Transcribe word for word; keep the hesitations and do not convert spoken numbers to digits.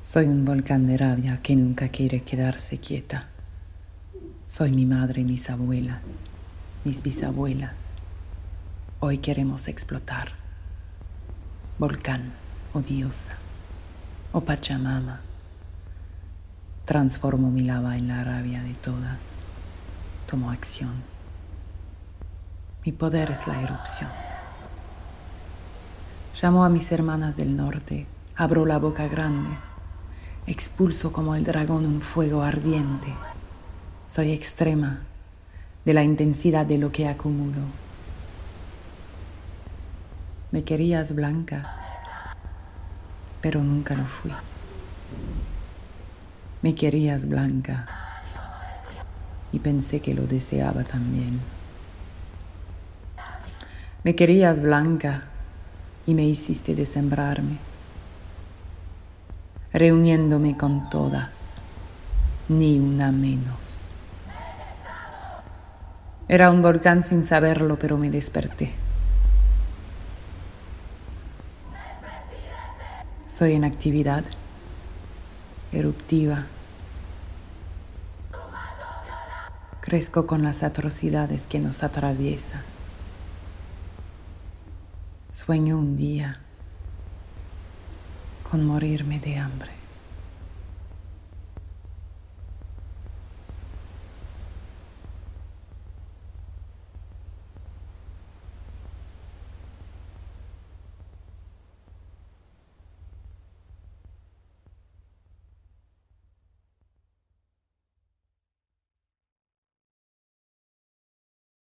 Soy un volcán de rabia que nunca quiere quedarse quieta. Soy mi madre y mis abuelas, mis bisabuelas. Hoy queremos explotar. Volcán, oh diosa, oh Pachamama. Transformo mi lava en la rabia de todas. Tomo acción. Mi poder es la erupción. Llamo a mis hermanas del norte, abro la boca grande, expulso como el dragón un fuego ardiente. Soy extrema de la intensidad de lo que acumulo. Me querías blanca, pero nunca lo fui. Me querías blanca y pensé que lo deseaba también. Me querías blanca y me hiciste desembrarme, reuniéndome con todas, ni una menos. Era un volcán sin saberlo, pero me desperté. Soy en actividad eruptiva. Crezco con las atrocidades que nos atraviesan. Sueño un día con morirme de hambre.